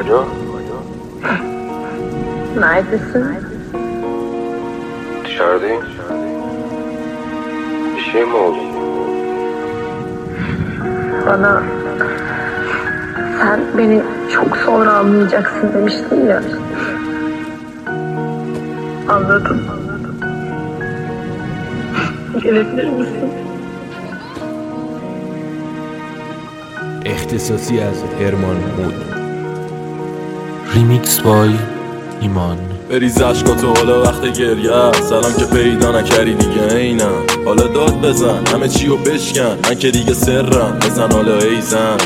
kocam? Neredesin? Dışarıdayım. Bir şey mi oldu? Bana sen beni çok sonra anlayacaksın demiştin ya. Anladım. Gelebilir misin? اختصاصی از هرمان مود. ریمیکس بای ایمان. بریز عشقاتو حالا وقت گریه، سلام که پیدا نکردی دیگه اینم. حالا داد بزن همه چیو بشکن، من که دیگه سرم، بزن حالا ایزن.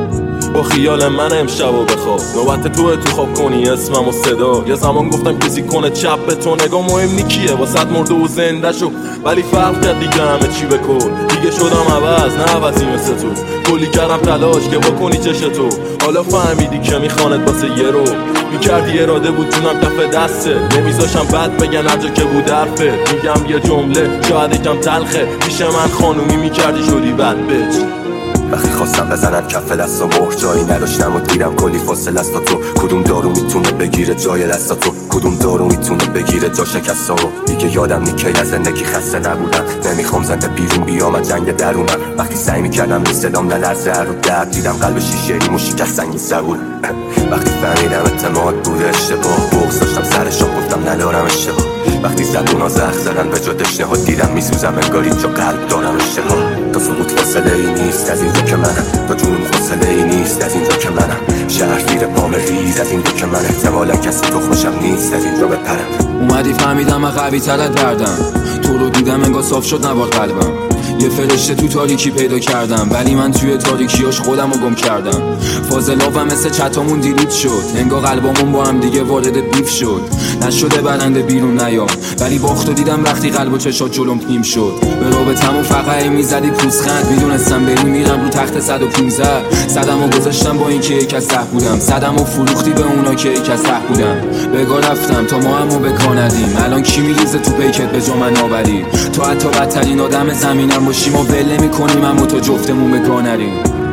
با خیال من امشب و بخواب، نوبت تو خواب کنی اسمم و صدا. یه زمان گفتم کسی کنه چپ به تو نگاه مهم نیکیه واسه مرده و زنده شو، ولی فرق کرد دیگه همه چی بکن. دیگه شدم عوض نه عوضی مثل تو، کلی کردم تلاش که بکنی چشتو. حالا فهمیدی که میخواند واسه یه رو میکردی اراده بود جونم کف دسته، نمیذاشم بد بگن هر جا که بود حرفه. میگم یه جمله شاید یکم تلخه، پیش من خانومی میکردی شدی بد بچ. وقتی خواستم بزنن کف دست و مهر جایی نداشتم و دیرم کلی فاصله است. تو کدوم دارو میتونه بگیره جای دست تو، کدوم دارو میتونه بگیره جا شکستامو. دیگه یادم نی کی از زندگی خسته نبودم، نمیخوام زنده بیرون بیام از جنگ درونم. وقتی سعی میکردم این صدام نلرزه رو درد، دیدم قلب شیشه‌ای مو شکست سنگین زبون. وقتی فهمیدم اعتماد بوده اشتباه، بغض داشتم سرشو گفتم ندارم اشتباه. وقتی زبونا زخ زدن به جا دشنه‌ها، دیدم میسوزم انگاری جو قلب دارم اشتباه. تا سقوط فاصله ای نیست از اینجا که منم، تا جنون فاصله ای نیست از اینجا که منم. شهر زیر پام ریز از اینجا که من، احتمالا کسی تو خوشم نیست از اینجا بپرم. اومدی فهمیدم من قوی ترت بردم، تو رو دیدم انگار صاف شد نباد قلبم. یه فرشته تو تاریکی پیدا کردم، ولی من توی تاریکیاش خودم رو گم کردم. فاضلابم مثل چتامون دیلیت شد، انگار قلبامون با هم دیگه وارد بیف شد. نشده برنده بیرون نیام، ولی باختو دیدم وقتی قلب و چشات جلوم نیم شد. به رابطمون فقط میزدی پوزخند، میدونستم بری میرم رو تخت 115. صدمو گذاشتم با این که یک از 10 بودم، صدمو فروختی به اونا که یک از 10 بودم. بگاه رفتم تا ما همو بکا ندیم، الان کی میریزه تو پیکت به جا من آوری. تو حتی بدترین آدم زمینم باشی ما ول نمی‌کنیم، اما تو جفتمون به گا نریم.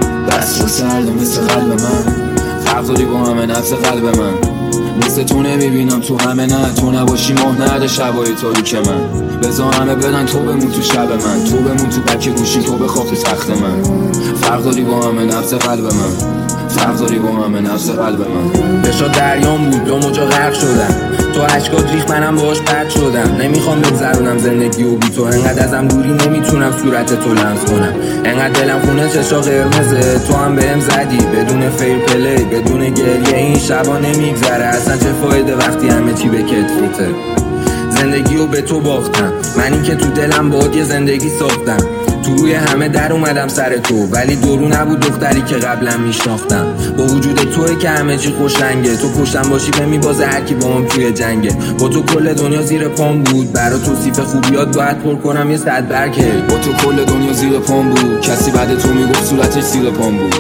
بس رو سرده مثل قلب من، فرق داری با همه نفس قلب من. مثل تو نمیبینم تو همه، نه تو نباشی ماه نرده شبای تاریک من. بذار همه بدن تو بمون تو شب من، تو بمون تو بک گوشی، تو بخواب تو تخت من. فرق داری با همه نفس قلب من، فرق داری با همه نفس قلب من. بشا دریام بود دو موجا غرق شدم، تو عشقات ریخ منم باهاش پرد شدم. نمیخوام بگذرونم زندگی و بی تو، انقدر ازم دوری نمیتونم صورت تو لمس کنم. انقدر دلم خونه چشا قرمزه، تو هم بهم زدی بدون فیر پلی بدون گریه. این شبا نمیگذره اصلا، چه فایده وقتی همه چی به کتفته. زندگیو به تو باختم، من این که تو دلم باهات یه زندگی ساختم. تو روی همه در اومدم سر تو، ولی دورو نبود دختری که قبلا میشناختم. با وجود توی که همه چی خوش رنگه، تو پشتم باشی به میبازه هر کی با هم توی جنگه. با تو کل دنیا زیر پام بود، برا توصیف خوبیات باید پر کنم یه 100 برگه. با تو کل دنیا زیر پام بود، کسی بعد تو میگفت صورتش زیر پام بود.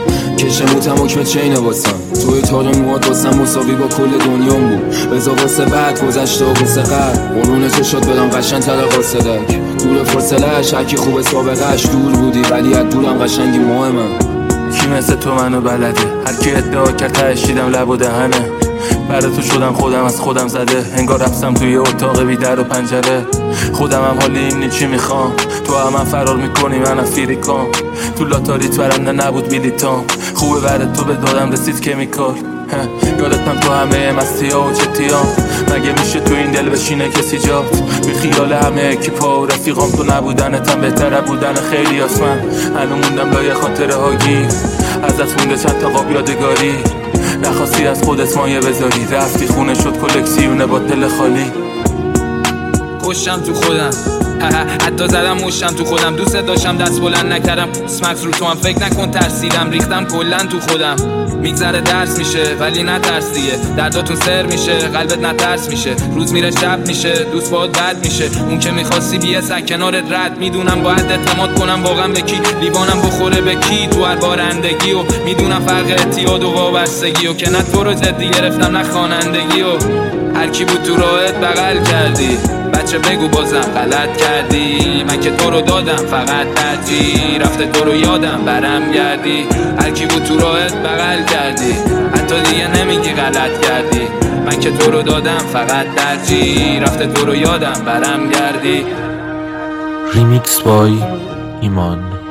کشم موتم حکم چینه واسم، توی تار موهات واسم مساوی با کل دنیام بود. بذار واسه بعد گذشته و واسه قبل، قرون چشات بدم قشنگ تر قاصدک. دور فاصله‌اش هرکی خوب سابقه‌اش، دور بودی ولی از دورم قشنگی ماه من. کی مثل تو منو بلده، هر کی ادعا کرد تهش دیدم لب و دهنه. برای تو شدم خودم از خودم زده، انگار رفتم توی اتاق بی در و پنجره. خودم هم حالی این چی میخوام، تو هم فرار میکنی من افریکام. تو لاتاریت برنده نبود بیلیتام، خوبه برای تو به دادم رسید کمیکال. یادتم تو همه مستی ها و چتیام، مگه میشه تو این دل بشینه کسی جات؟ بی خیال همه اکیپا و رفیقام، تو نبودنتم بهتره بودن خیلی آسمن. هنو موندم لای خاطره ها گیر، ازت مونده چند تا قاب یادگاری. نخواستی از خودت مایه بذاری، رفتی خونه شد کلکسیونه با دل خالی. کشم تو خودم، حتی زدم مشتم تو خودم. دوست داشتم دست بلند نکردم، اسمت رو تو هم فکر نکن ترسیدم. ریختم کلن تو خودم، میگذره درس میشه ولی نترس دیگه. درداتون سر میشه قلبت نترس میشه، روز میره شب میشه دوست باهات بد میشه. اون که میخواستی بیه سر کنارت رد، میدونم باید اعتماد کنم واقعا به کی، لیوانم بخوره به کی تو هر بارندگی. و میدونم فرق اعتیاد و وابستگی، و که نه تو رو جدی گرفتم نه خوانندگی. و هر کی بود تو راهت بغل کردی، باشه بگو بازم غلط کردی، من که تو رو دادم فقط ترجیح رفته تو رو یادم برم گردی، هر کی بود تو راهت بغل کردی، حتی دیگه نمیگی غلط کردی، من که تو رو دادم فقط ترجیح رفته تو رو یادم برم گردی. ریمیکس بای ایمان.